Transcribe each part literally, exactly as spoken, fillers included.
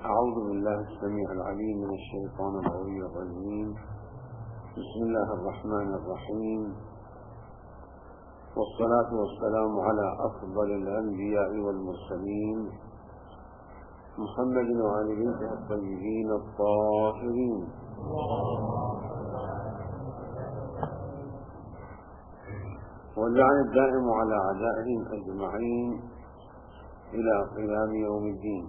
أعوذ بالله السميع العليم من الشيطان الغوي الرجيم. بسم الله الرحمن الرحيم، والصلاة والسلام على أفضل الأنبياء والمرسلين محمد وعلى آله الطيبين الطاهرين. واللعن الدائم على أعدائهم أجمعين إلى قيام يوم الدين.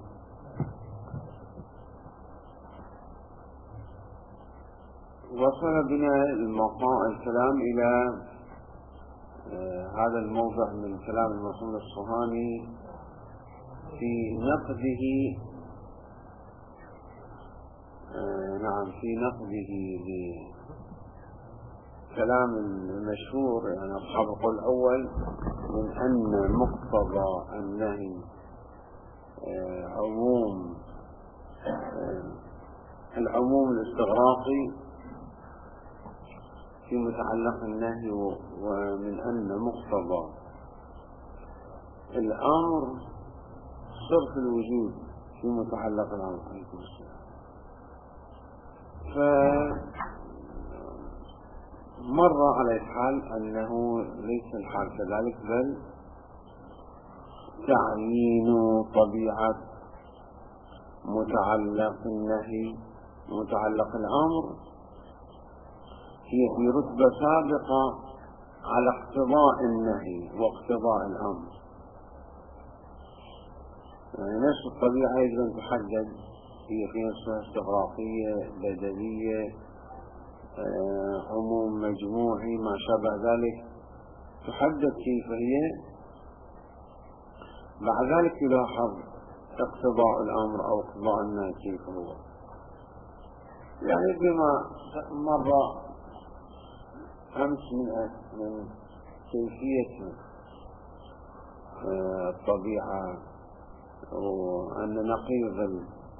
وصل بنا الكلام إلى آه هذا الموضع من كلام المرحوم الصهاني في نقده آه نعم في نقده لكلام المشهور يعني أصحاب القول الأول من أن مقتضى النهي آه عموم آه العموم الاستغراقي في متعلق النهي، ومن أن مقتضى الأمر صرف الوجود في متعلق الأمر عليكم السلام. فمر على الحال أنه ليس الحال كذلك، بل تعيين طبيعة متعلق النهي متعلق الأمر هي في رتبة سابقة على اقتضاء النهي واقتضاء الأمر. يعني نفس الطبيعة يجب أن تحدد، هي في نفسها استغراقية بدلية آه، عموم مجموعي ما شابه ذلك، تحدد كيف هي. بعد ذلك يلاحظ اقتضاء الأمر أو اقتضاء النهي كيف هو. يعني بما مر أمس من من كيفية الطبيعة، وأن نقيض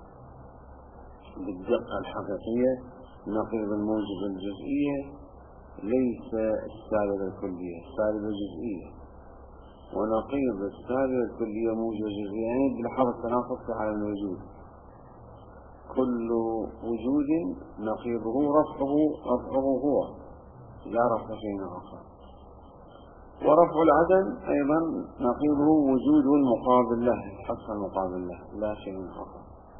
بالدقة الحقيقية نقيض الموجب الجزئية ليس السالبة الكلية، السالبة الجزئية، ونقيض السالبة الكلية موجب الجزئية، يعني بلحظة التناقض على الوجود. كل وجود نقيضه رفعه رفعه هو، لا رفع شيء آخر. ورفع العدم أيضا نقيضه وجود المقابل له، حصل المقابل له، لا شيء آخر.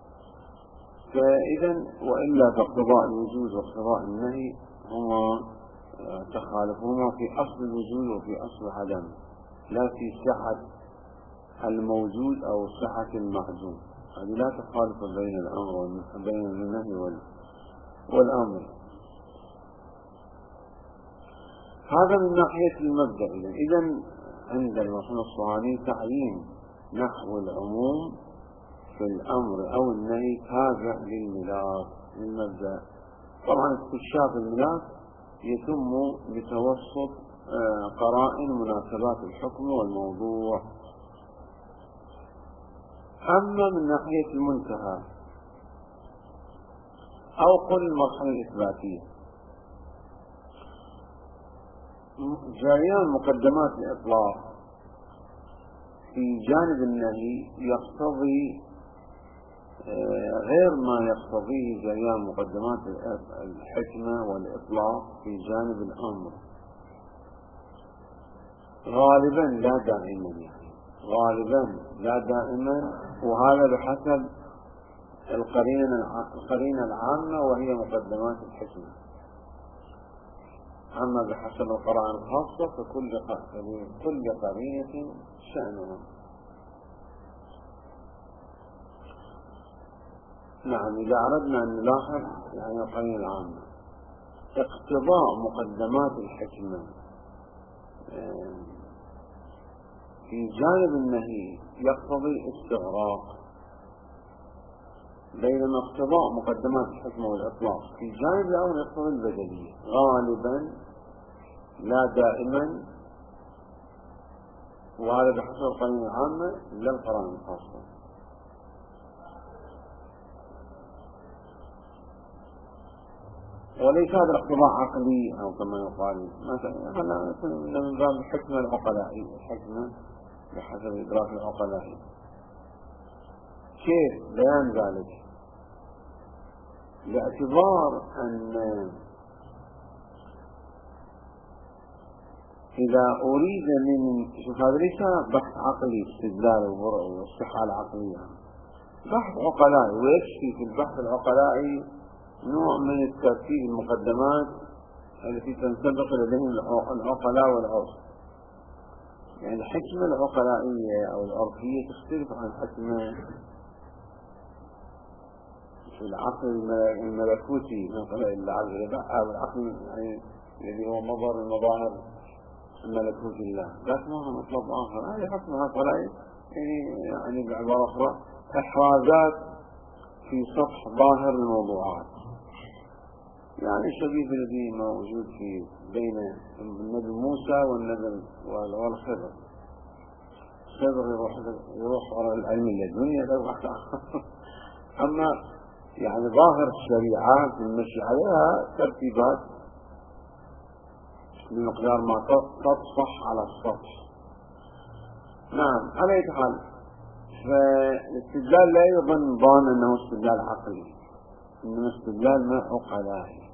فإذا وإلا فاقتضاء الوجود واقتضاء النهي هما تخالفهما في أصل الوجود وفي أصل العدم، لا في صحة الموجود أو صحة المعدوم. هذه لا تخالف بين الأمر بين النهي والأمر. هذا من ناحية المبدأ. إذن عند المرحوم الصهاني تعيين نحو العموم في الأمر أو النهي تابع للملاك للمبدأ. طبعا استكشاف الملاك يتم بتوسط قرائن مناسبات الحكم والموضوع. أما من ناحية المنتهى أو قل المرحلة الإثباتية، جريان مقدمات الإطلاق في جانب النهي يقتضي غير ما يقتضيه جريان مقدمات الحكمة والإطلاق في جانب الأمر غالبا، لا دائما، يعني غالبا لا دائما، وهذا بحسب القرينة العامة وهي مقدمات الحكمة. أما بحسب القرائن الخاصة فكل كل قرينة شأنها. نعم، إذا أردنا أن نلاحظ يعني القرينة العامة اقتضاء مقدمات الحكمة في جانب النهي يقتضي استغراق، بينما اقتضاء مقدمات الحكمة والإطلاق في جانب الأمر يقتضي البدلية غالبا لا دائما، وهذا بحسب القرينة العامة لا القرائن الخاصة. وليس هذا الاقتضاء عقلي أو كما يقال مثلا من باب الحكمة العقلائية، الحكمة بحسب إدراك العقلائي. كيف بيان ذلك؟ باعتبار أن إذا أريد من شوف هذا ليس بحث عقلي استدلال واستحالة عقلية، بحث عقلائي، ويكفي في البحث العقلائي نوع من الترتيب المقدمات التي تنسبق لديهم العقلاء والعرف. يعني الحكمة العقلائية أو العرفية تختلف عن الحكمة في العقل الملكوتي أو العقل يعني الذي هو مظهر المظاهر ملكوت الله، لكن هذا مطلب آخر. هذه حكمة عقلائية يعني بعبارة أخرى إحرازات في سطح ظاهر الموضوعات، يعني شبيه الذي موجود في بين النبي موسى والنبي والخضر. الخضر يروح يروح وراء العلم اللدني، أما يعني ظاهر الشريعة المشي عليها ترتيبات بمقدار ما تطفح على السطح. نعم، على أي حال فالاستدلال لا يظن ظان أنه استدلال عقلي، إنما استدلال ما عقلائي.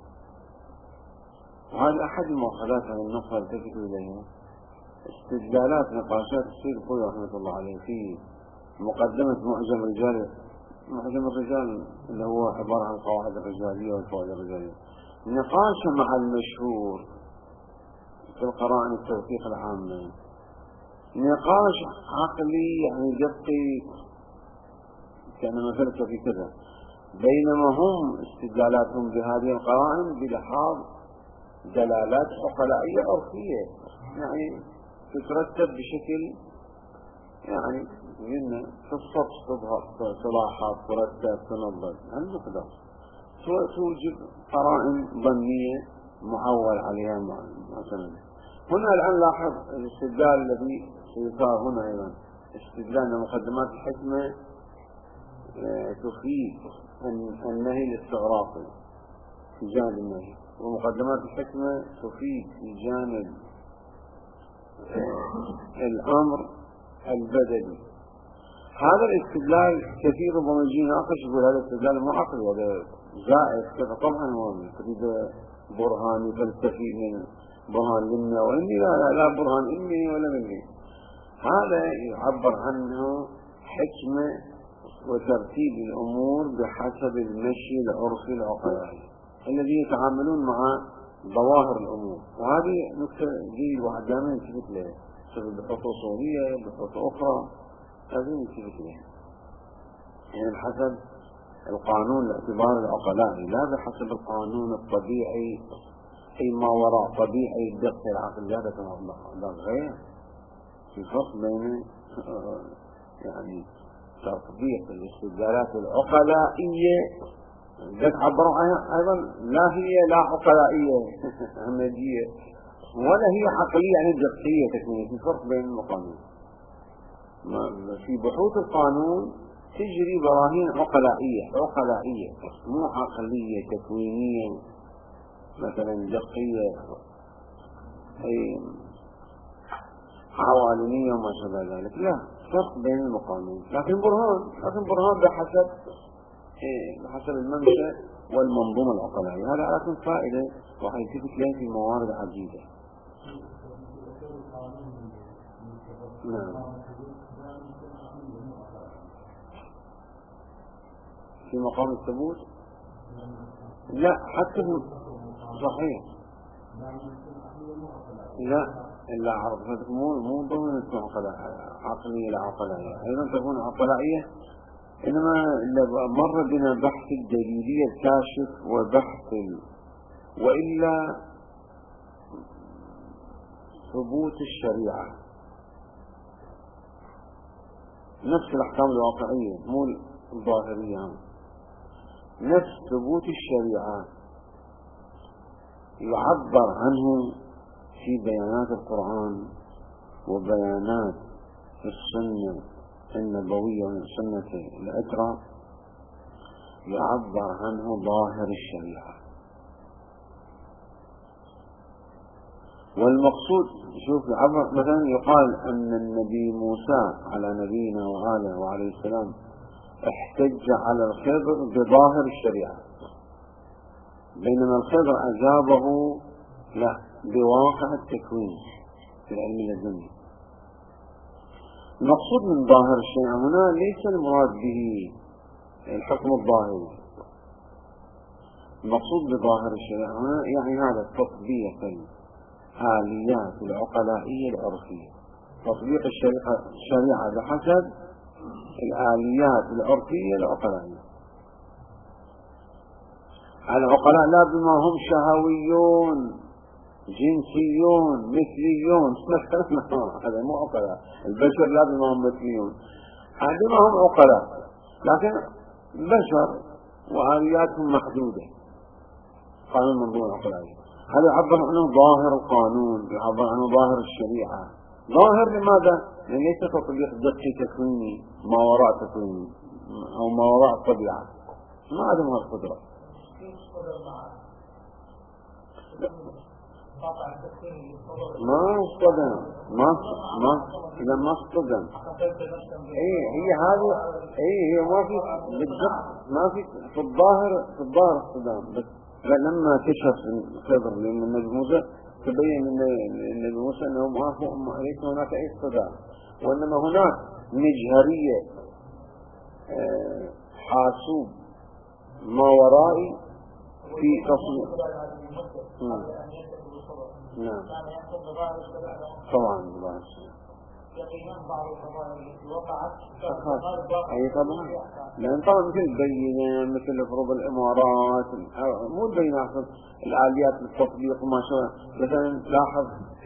وهذا أحد المؤخذات عن النقطة التي إليها استدلالات نقاشات السيد الخوي رحمة الله عليه في مقدمة معجم رجال معجم الرجال اللي هو عبارة عن القواعد الرجالية والفوائد الرجالية، نقاش مع المشهور في القرائن التوثيق العامة، نقاش عقلي يعني دقي كان مثلك في كذا، بينما هم استدلالاتهم بهذه القرائن بلحاظ دلالات عقلائية عرفية، يعني تترتب بشكل يعني من في السطح تظهر صلاحات ترتب تنظر هالمقدار، توجد قرائن ظنية معول عليها مثلا. هنا الآن لاحظ الاستدلال الذي سيصار هنا أيضا استدلال مقدمات الحكمة تفيد النهي الاستغراقي في جانب النهي، ومقدمات الحكمة تفيد في جانب الأمر البدني. هذا الاستدلال كثير ربما يجي ناقش يقول هذا الاستدلال مو عقلي، هذا زائد كذا. طبعا هو تريد برهان فلسفي من برهان علمي او علمي، لا لا, لا برهان علمي ولا مني. هذا يعبر عنه حكمة وترتيب الأمور بحسب المشي العرفي العقلائي الذي يتعاملون مع ظواهر الأمور. وهذه نكتة دي الواحد دائما يلتفت لها، بسبب بحوث أصولية بحوث أخرى هذه يلتفت لها، يعني بحسب القانون الاعتبار العقلائي لا بحسب القانون الطبيعي أي ما وراء طبيعي الدقة العقلية. هذا غير، في فرق بين يعني تطبيق الاستدلالات العقلائية التي عبروا عنها أيضا لا هي لا عقلائية همجية ولا هي عقلية يعني دقية تكوينية. في فرق بين المقامين. في بحوث القانون تجري براهين عقلائية عقلائية مو عقلية تكوينية مثلا دقية أي عوالمية وما شابه ذلك، لا، فرق بين المقامين. لكن برهان لكن برهان بحسب إيه بحسب المنشأ والمنظومة العقلائية. هذا على كل فائدة وحيثبت لها في موارد عديدة. نعم، في مقام الثبوت لا حتى صحيح لا إلا عرفتك مو مو ضمن عقلية لا عقلائية، أيضا تكون عقلائية، إنما مر بنا بحث الدليلية الكاشف وبحث ال... وإلا ثبوت الشريعة نفس الأحكام الواقعية مو الظاهرية، نفس ثبوت الشريعة يعبر عنه في بيانات القرآن وبيانات السنة النبوية والسنة الأترى، يعبر عنه ظاهر الشريعة. والمقصود شوف يعبر مثلا يقال أن النبي موسى على نبينا وآله وعليه السلام احتج على الخضر بظاهر الشريعة، بينما الخضر أجابه لا بواقع التكوين في العلم اللدني. المقصود من ظاهر الشيء هنا ليس المراد به الحكم الظاهري، المقصود بظاهر الشيء هنا يعني هذا تطبيق الآليات العقلائية العرفية، تطبيق الشريعة بحسب الآليات العرفية العقلائية. العقلاء لا بما هم شهويون جنسيون مثليون هذا مو عقلاء، البشر لا بما هم مثليون، بما هم عقلاء لكن بشر وآلياتهم محدودة، قانون منظومة عقلائية. هذا يعبر عنه ظاهر القانون، يعبر عنه ظاهر الشريعة. ظاهر لماذا؟ لأن ليس تطبيق دقي تكويني ما وراء تكويني أو ما وراء الطبيعة، ما عدم القدرة. ما اصطدم ما ما إذا ما اصطدم اي هي هذه اي هي ما في بالضبط، ما في في الظاهر في الظاهر اصطدام، بس لما كشف الخضر من النبي موسى تبين ان النبي موسى انه ما هو ليس هناك اي اصطدام، وانما هناك مجهرية حاسوب ما ورائي في تصوير. نعم طبعا بالله يقينا بعض القضايا وقعت اي طبعا، لان طبعا مثل البينة مثل فروض الامارات مو البينة الاليات للتطبيق وما شابه. مثلا لاحظ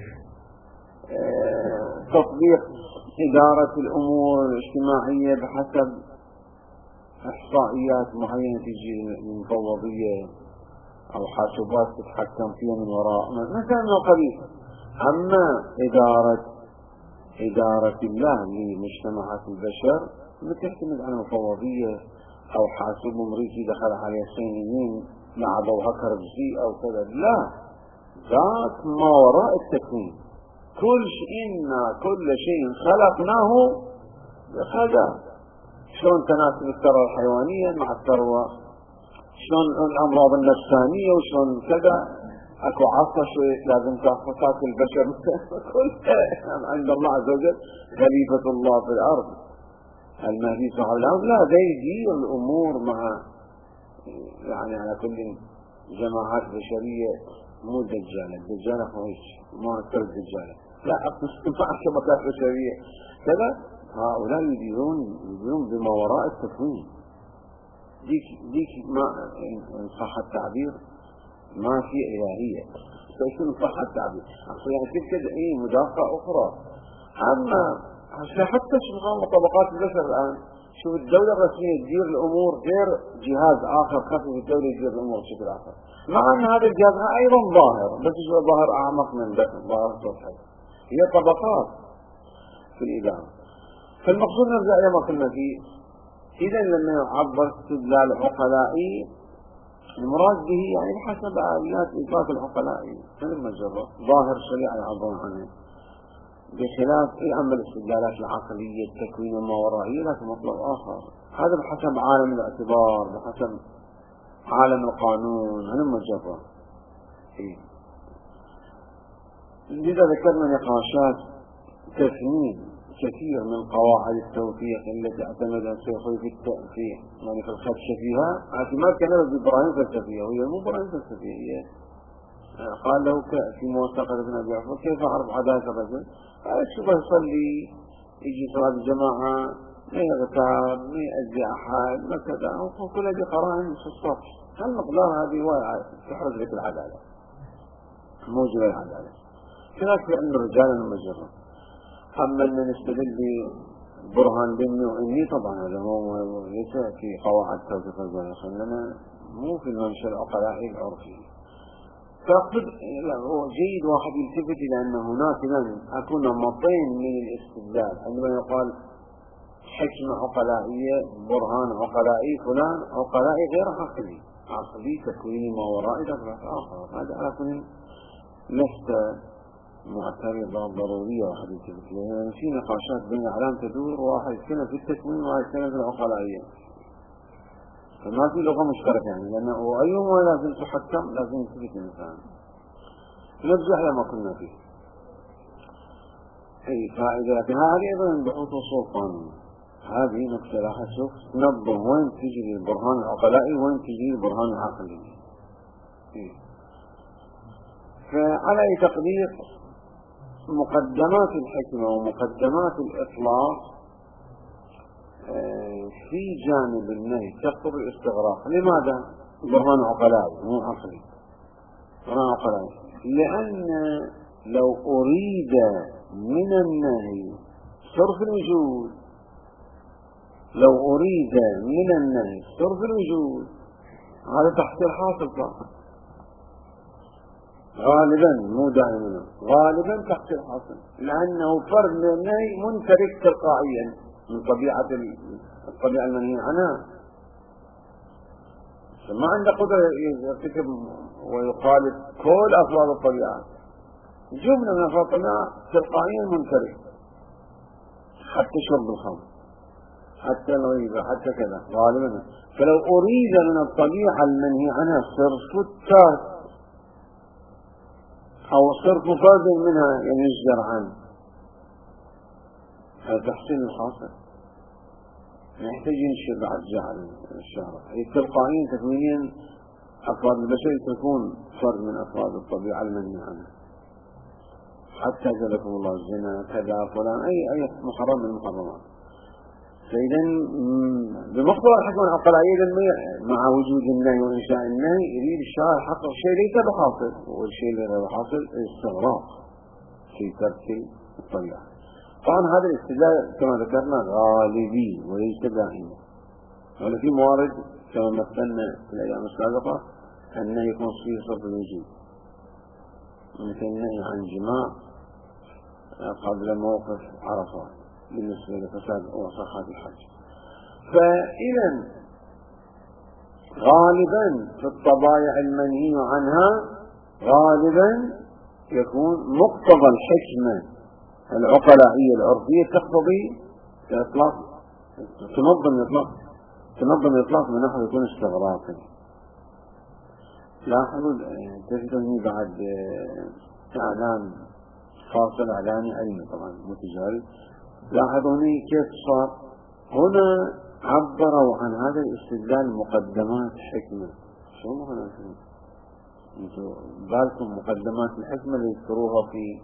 اه تطبيق ادارة الامور الاجتماعية بحسب احصائيات معينة تجي من مفوضية أو حاسوبات تتحكم فيها من وراء مثلا قليل. أما إدارة إدارة الله لمجتمعات البشر بتعتمد على مفوضية أو حاسوب أمريكي دخل على صينيين لعبوا هكر بزي أو كذا، لا، ذات ما وراء التكوين. كل شيء كل شيء خلقناه بقدر. شلون تناسب الثروة الحيوانية مع الثروة، شلون الأمراض النفسانية وشلون كذا، اكو عصا شوية لازم تاكل البشر كلها عند الله عز وجل خليفة الله في الأرض المهدي صاحب الأرض، لا ده يدير الأمور مع يعني على كل جماعات بشرية، مو دجالة الدجالة خويش ما أكثر الدجالة، لا مع شبكات بشرية كذا. هؤلاء يديرون يديرون بما وراء التكوين. ديك ديك ما إن صح التعبير ما في إلهية، فيكون صح التعبير يعني كيف كده إيه مدافعة أخرى. أما حتى شوف طبقات البشر الآن، شوف الدولة الرسمية تدير الأمور غير جهاز آخر خفي في الدولة يدير الأمور بشكل آخر، مع أن هذا الجهاز أيضا ظاهر بس هو ظاهر أعمق من ظاهر سطحي، هي طبقات في الإدارة. فالمقصود نرجع إلى ما قلنا فيه. إذا لما يعبر استدلال عقلائي المراد به يعني بحسب آليات إطلاق العقلائي مثل ما جرى ظاهر الشريعة يعبرون عنه، بخلاف أما الاستدلالات العقلية التكوين وما ورائية لكن مطلب آخر. هذا بحسب عالم الاعتبار، بحسب عالم القانون هذا ما جرى. لذا ذكرنا نقاشات تفنيد كثير من قواعد التوثيق التي اعتمدها الشيخوي في التأثير يعني في الخدش فيها اعتماد كان بإبراهيم فلسفية، وهي مو إبراهيم فلسفية، هي قال له في موثقة ابن أبي عفو كيف أعرف عدالة الرجل؟ قال شوف يصلي يجي صلاة الجماعة ما يغتاب ما يأذي أحد ما كذا، وكل هذه قرائن في السطح. هالمقدار هذه تحرز لك العدالة، موجبة العدالة. كذلك لأن الرجال المجرد. أما أن نستدل ببرهان بني وإني طبعا هذا هو ليس في قواعد توثيق البلاغة، لأننا مو في المنشأ العقلائي العرفي. فأقصد هو جيد واحد يلتفت إلى أن هناك لن أكون نمطين من الاستدلال عندما يقال حكمة عقلائية برهان عقلائي فلان عقلائي غير عقلي، عقلي تكويني ما ورائي ذلك آخر. هذا على كل لست معترضة ضرورية واحد يلتفت لها، يعني في نقاشات بين الأعلام تدور، واحد سنة في التكوين وواحد سنة في العقلائية. فما في لغة مشتركة يعني، لأنه أيهما لازم تحكم لازم يثبت الإنسان. نرجع لما كنا فيه. أي فائدة، لكن هذه أيضا بحوث أصول قانون. هذه نقطة لاحظ شوف تنظم وين تجري البرهان العقلائي وين تجري البرهان العقلي. إيه. فعلى أي تقدير مقدمات الحكمة ومقدمات الإطلاق في جانب النهي تقتضي الاستغراق. لماذا؟ برهان عقلائي مو عقلي، برهان عقلائي. لأن لو أريد من النهي صرف الوجود، لو أريد من النهي صرف الوجود هذا تحصيل حاصل فقط غالبا، مو دائما، غالبا تحصيل حاصل، لأنه فرد من النهي منترك تلقائيا من طبيعة الطبيعة المنهي عنها. ما عنده قدرة يرتكب ويخالف كل أفراد الطبيعة، جملة من أفراد الطبيعة تلقائيا منترك، حتى شرب الخمر، حتى الغيبة، حتى كذا غالبا. فلو أريد من الطبيعة المنهي عنها صرف الترك أو صرف فرد منها ينجر عنه، هذا تحسين الحاصل يحتاج ينشر بعد جعل الشهرة. هي تلقائيا تكوينيا أفراد البشر تكون فرد من أفراد الطبيعة المنهي عنها، حتى جلكم الله الزنا كذا فلان أي أي محرم من المحرمات. فإذا بمقتضى الحكمة العقلائية مع وجود النهي وإنشاء النهي يريد الشارع يحقق شيء ليس بحاصل، والشيء اللي غير بحاصل الاستغراق في ترك الطبيعة. طبعا هذا الاستدلال كما ذكرنا غالبي وليس دائما، ولا في موارد كما مثلنا في الأيام السابقة أنه يكون فيه صرف الوجود، مثل النهي عن جماع قبل موقف عرفات بالنسبة لفساد وصحة الحج. فإذا غالبا في الطبائع المنهي عنها غالبا يكون مقتضى الحكمة العقلائية العرفية تقتضي الإطلاق، تنظم الإطلاق، تنظم الإطلاق من نحو يكون استغراقي. لاحظوا تجدوني بعد إعلان فاصل إعلاني علمي طبعا مو تجاري، لاحظوني كيف صار هنا عبروا عن هذا الاستدلال مقدمات حكمة. شو معنى حكمة؟ انتوا بالكم مقدمات الحكمة اللي يذكروها في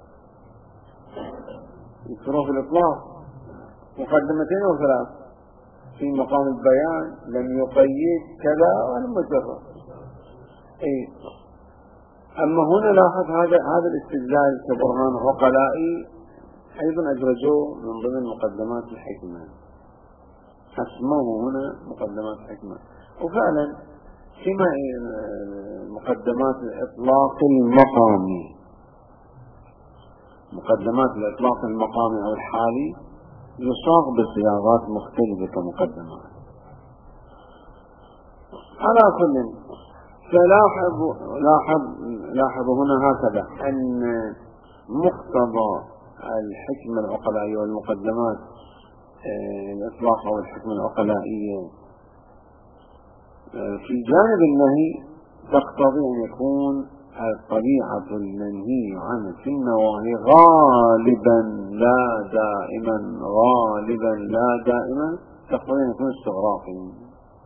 يذكروها في الإطلاق مقدمتين أو ثلاث. في مقام البيان لم يقيد كذا ولا مجرد. اي اما هنا لاحظ هذا هذا الاستدلال كبرهان عقلائي ايضا ادرجوه من ضمن مقدمات الحكمة، اسموه هنا مقدمات الحكمة. وفعلا فيما مقدمات الاطلاق المقامي، مقدمات الاطلاق المقامي او الحالي يصاغ بصياغات مختلفة كمقدمات. على كل فلاحظ لاحظ لاحظ هنا هكذا أن مقتضى الحكمة العقلائية والمقدمات الإطلاق أو الحكمة العقلائية في جانب النهي تقتضي أن يكون الطبيعة المنهي عنه في النواهي غالبا لا دائما، غالبا لا دائما تقتضي أن يكون استغراقي.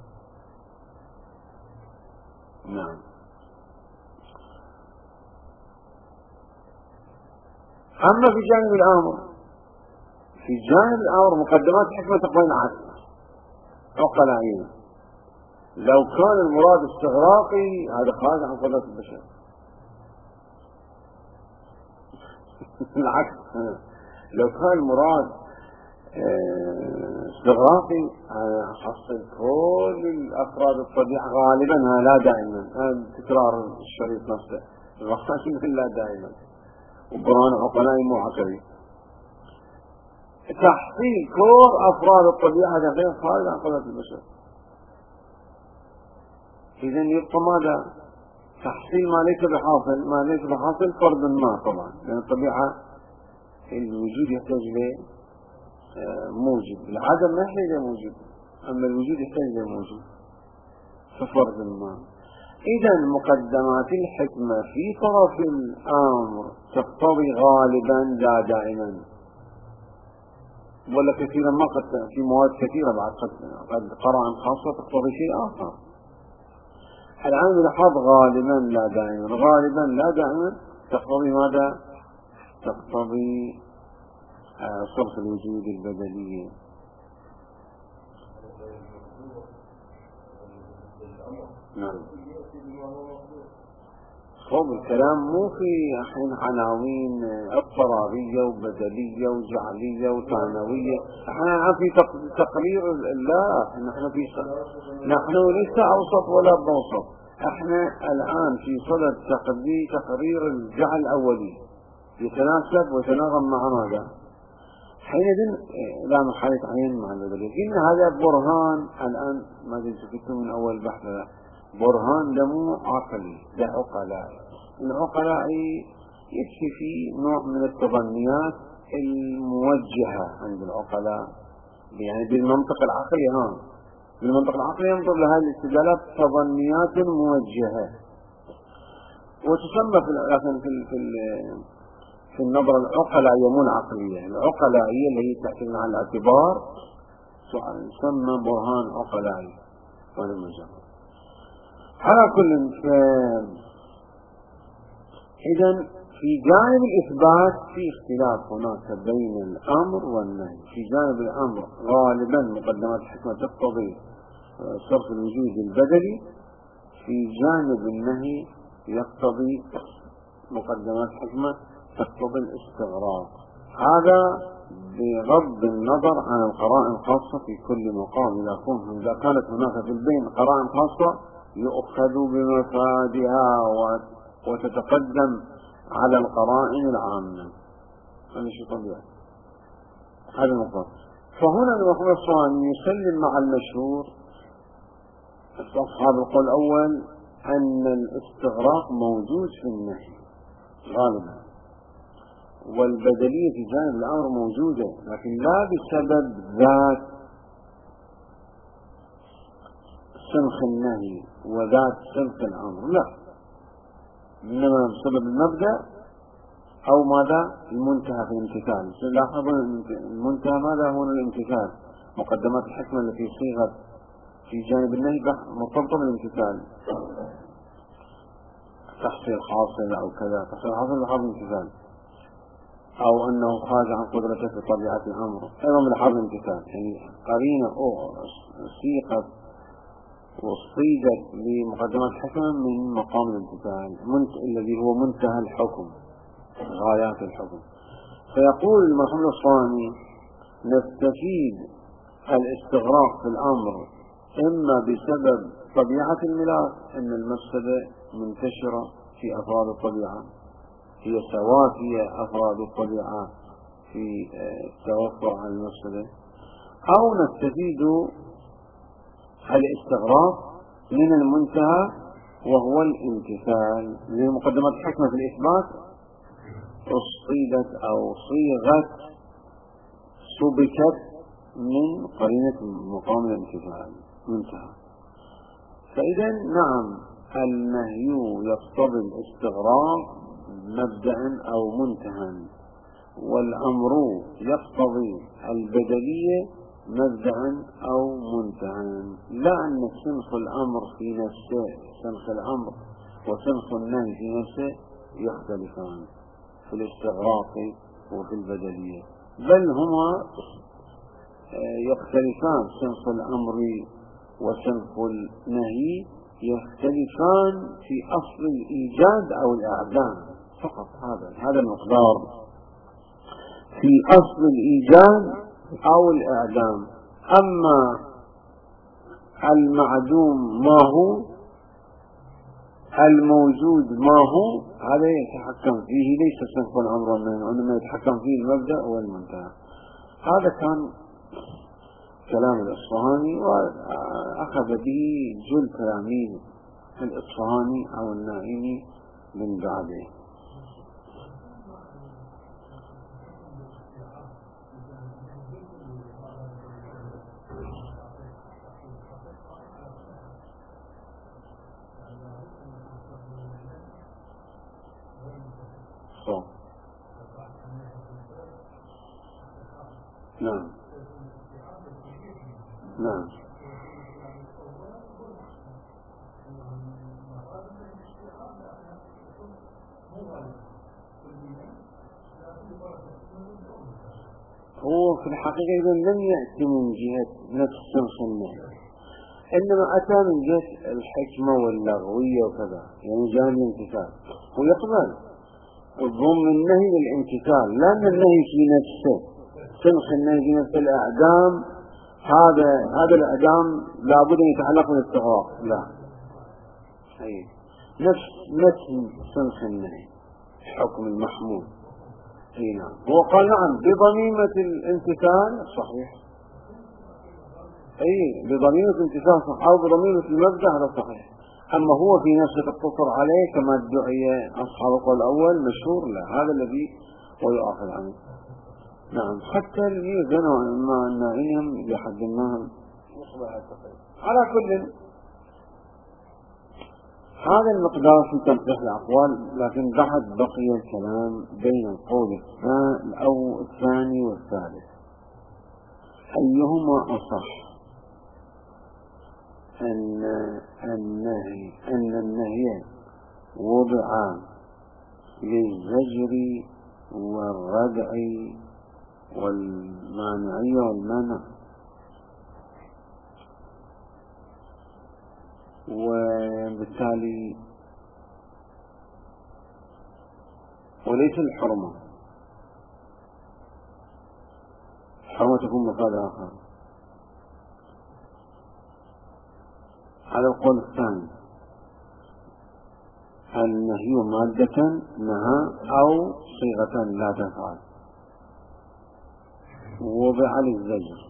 نعم. أما في جانب الأمر، في جانب الأمر مقدمات الحكمة تقتضي العكس عقلائية. لو كان المراد استغراقي هذا خارج عن قدرة البشر. العكس، لو كان المراد استغراقي حصل كل الأفراد الطبيعة غالبا لا دائما، هذا تكرار الشريط نفسه الغفاش مثل لا دائما وبرهان عقلائي مو عقلي. تحصيل كل أفراد الطبيعة هذا غير خارج عن قدرة البشر. إذا يبقى ماذا؟ تحصيل ما ليس بحاصل، ما ليس بحاصل فرض ما طبعا، لأن الطبيعة الوجود يحتاج له موجب، العدم ما يحتاج له موجب، أما الوجود يحتاج له موجب. كفرض ما. إذا مقدمات الحكمة في طرف الأمر تقتضي غالبا لا دائما، ولا كثيرا ما قد في مواد كثيرة بعد قد قرائن خاصة تقتضي شيء آخر. الآن لاحظ غالبا لا دائما، غالبا لا دائما تقتضي ماذا؟ تقتضي صرف الوجود البدلية. نعم. صوب الكلام مو في حين عناوين اضطرارية وبدلية وجعلية وثانوية، احنا في تقرير. لا، نحن في نحن ليس اوسط ولا بوسط، احنا الان في صدد تقرير الجعل الاولي يتناسب ويتناغم مع ماذا؟ حينئذ لا محالة عين مع البدلية. إن هذا برهان الآن ما شفتم من أول بحث، برهان دمو عقلي لعقلاء. العقلاء يكفي في نوع من التظنيات الموجهة عند العقلاء، يعني بالمنطق العقلي. ها بالمنطق العقلي ينظر لهذه الاستدلالات تظنيات موجهة، وتسمى في في في في النظرة العقلائية مو العقلية، العقلائية اللي هي تعتمد على الاعتبار يسمى برهان عقلائي ولا مجرد. على كل إذا في جانب الإثبات في اختلاف هناك بين الأمر والنهي. في جانب الأمر غالبا مقدمات الحكمة تقتضي صرف الوجود البدلي، في جانب النهي يقتضي مقدمات الحكمة تقتضي الاستغراق. هذا بغض النظر عن القرائن الخاصة في كل مقام. إذا كانت هناك في البين قرائن خاصة يؤخذ بمفادها وتتقدم على القرائن العامة. هذا شيء طبيعي، هذا المقام. فهنا المقام الصواني يسلم مع المشهور أصحاب القول الأول أن الاستغراق موجود في النهي غالبا، والبدلية في جانب الأمر موجودة، لكن لا بسبب ذات سنخ النهي وذات سنخ الأمر، لا، إنما بسبب المبدأ أو ماذا؟ المنتهى في الامتثال. لاحظوا المنتهى ماذا؟ هو الامتثال. مقدمات الحكمة التي صيغت في جانب النهي مرتبطة بالامتثال، تحصيل حاصل أو كذا، تحصيل حاصل لحظ الامتثال، أو أنه خارج عن قدرته في طبيعة الأمر أيضا لحظ الامتثال. يعني قرينة أو صيغت وصيدت لمقدمات الحكمة من مقام الامتثال الذي هو منتهى الحكم، غايات الحكم. فيقول المرحوم الصواني نستفيد الاستغراق في الأمر إما بسبب طبيعة الملاك، أن المفسدة منتشرة في أفراد الطبيعة، هي سوافية أفراد الطبيعة في التوفر عن المفسدة، أو نستفيد الاستغراق من المنتهى وهو الامتثال. لمقدمات الحكمة في الإثبات أصيدت أو صيغت سبكت من قرينة مقام الامتثال منتهى. فإذا نعم النهي يقتضي الاستغراق مبدأ أو منتهى، والأمر يقتضي البدلية مبدأ أو منتهى. لا أن سنخ الأمر في نفسه سنخ الأمر وسنخ النهي في نفسه يختلفان في الاستغراق وفي البدلية، بل هما يختلفان. سنخ الأمر وسنخ النهي يختلفان في أصل الإيجاد أو الإعدام فقط. هذا هذا المقدار في أصل الإيجاد أو الإعدام. أما المعدوم ما هو، الموجود ما هو، هذا يتحكم فيه ليس سنخ الأمر والنهي، وإنما يتحكم فيه المبدأ والمنتهى. هذا كان كلام الإصفهاني، وأخذ به جل تلاميذ الإصفهاني أو النائمي من بعده. نعم نعم هو في الحقيقة إذا لم يأتي من جهة نفس سنخ النهي، إنما أتى من جهة الحكمة واللغوية وكذا، يعني جانب الامتثال، ويقبل الضم النهي للامتثال، لأن النهي في نفسه سنخ النهي في نفس الأعدام، هذا هذا الأعدام لابد أن يتعلق بالاستغراق، لا أي نفس متن سنخ النهي حكم المحمول. اي نعم، هو قال نعم بضميمة الامتثال صحيح، اي بضميمة الامتثال صح، او بضميمة المبدأ هذا صحيح. اما هو في نفسه تقتصر عليه كما ادعي اصحاب القول الاول مشهور، لا هذا الذي هو يؤخذ عنه. نعم، حتى يزنوا اما النائم لحد ما يصبح التقييد. على كل هذا المقدار في تنقيح الأقوال، لكن بعد بقي الكلام بين القول الثاني أو الثاني والثالث أيهما أصح، أن النهي أن النهي وضع للزجر والردع والمانعية والمنع، وبالتالي وليس الحرمة، الحرمة تكون مفاد آخر. على القول الثاني النهي مادة نهى أو صيغة لا تفعل وضع للزجر.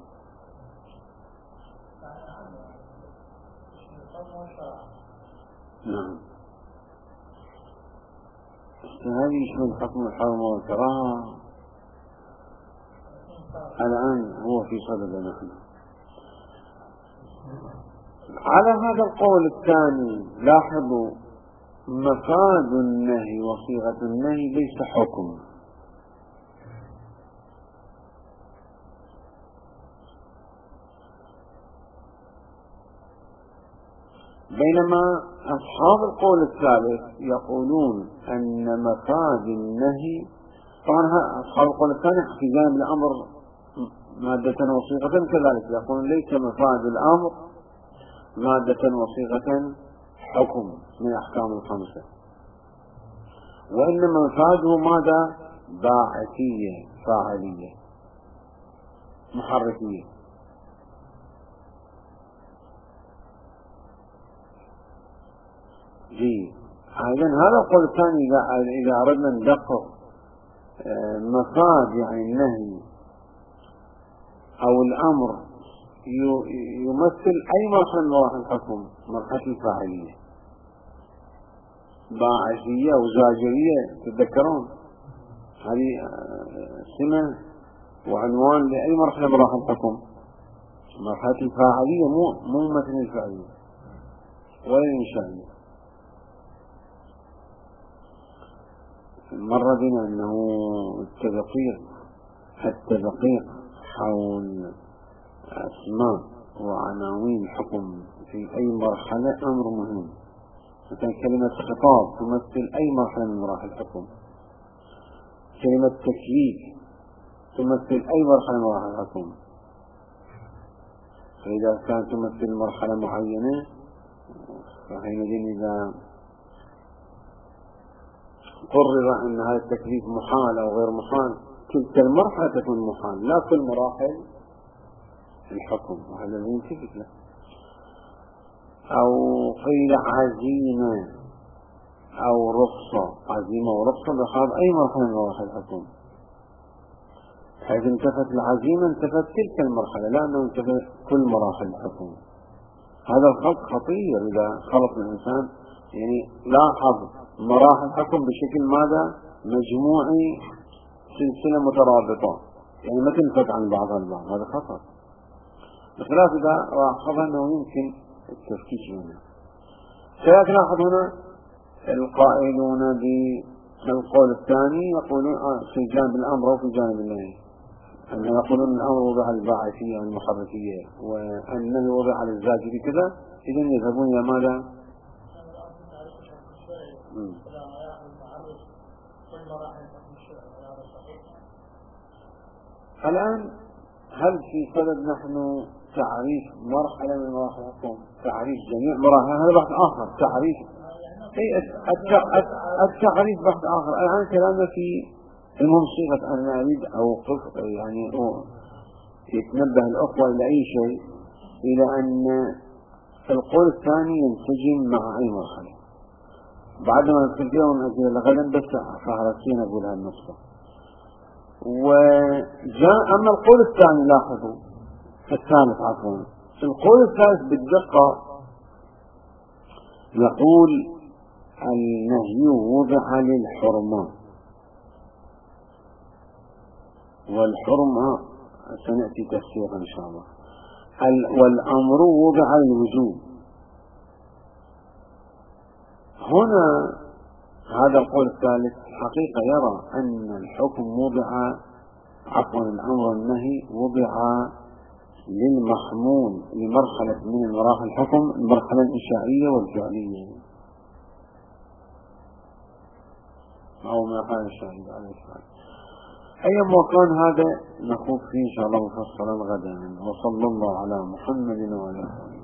نعم، هذه يشمل حكم الحرمة والكراهة. الآن هو في صدد نحن على هذا القول الثاني. لاحظوا مفاد النهي وصيغة النهي ليس حكم، بينما أصحاب القول الثالث يقولون أن مفاد النهي، طبعا أصحاب القول الثاني في جانب الأمر مادة وصيغة كذلك يقولون ليس مفاد الأمر مادة وصيغة حكم من أحكام الخمسة، وإنما مفاده ماذا؟ باعثية فاعلية محركية. جيد، إذن هذا القول الثاني إذا أردنا ندقق مفاد يعني النهي أو الأمر يمثل أي مرحلة من مراحل الحكم، مرحلة الفاعلية باعثية وزاجرية، تتذكرون هذه سمة وعنوان لأي مرحلة من مراحل الحكم، مرحلة الفاعلية مو مو مثل الفاعلية ولا الإنشائية. مر بنا أنه التدقيق التدقيق حول أسماء وعناوين الحكم في أي مرحلة أمر مهم. مثلا كلمة خطاب تمثل أي مرحلة من مراحل الحكم، كلمة تكليف تمثل أي مرحلة من مراحل الحكم، فإذا كانت تمثل مرحلة معينة فحينئذ إذا قرر أن هذا التكليف محال أو غير محال تلك المرحلة تكون محال، لا كل مراحل الحكم، وهذا الذي ينتفك له. أو قيل عزيمة أو رخصة، عزيمة ورخصة بخلاف أي مرحلة من مراحل الحكم، حيث انتفت العزيمة انتفت تلك المرحلة، لا أنه انتفت كل مراحل الحكم. هذا الخلط خطير إذا خلط الإنسان، يعني لاحظ مراحل الحكم بشكل ماذا؟ مجموعي، سلسلة مترابطة، يعني ما تنفت عن بعضها البعض، هذا خطر. بخلاف إذا لاحظ أنه يمكن التفكيك منه. سيأتي لاحظ هنا القائلون بالقول الثاني يقولون آه في جانب الأمر وفي جانب النهي، أن يقولون الأمر وضع الباعثية والمحركية وأنه وضع للزاجر كذا، إذن يذهبون إلى ماذا؟ الآن هل في صدد نحن تعريف مرحلة من مراحل الحكم، تعريف جميع مراحل، هذا بحث آخر. تعريف أي التعريف بحث آخر. الآن كلامنا في المهم صيغة أنا أريد أوقف يعني يتنبه الأخوة إلى أي شيء، إلى أن القول الثاني ينسجم مع أي مرحلة. بعد ما نذكر فيها ونأجل لغدا بس فهرسين أقول هالنقطة. وجاء أما القول الثاني لاحظوا الثالث عفوا القول الثالث بالدقة يقول النهي وضع للحرمة، والحرمة سنأتي تفسيرا إن شاء الله، والأمر وضع للوجوب. هنا هذا القول الثالث حقيقة يرى أن الحكم وضع عفوا الأمر والنهي وضع للمحمول لمرحلة من مراحل الحكم، المرحلة الإنشائية والفعلية أو ما قال الشاهد عليه الصلاة. أيما كان هذا نخوض فيه إن شاء الله مفصلا غدا. وصلى الله على محمد وعلى آله.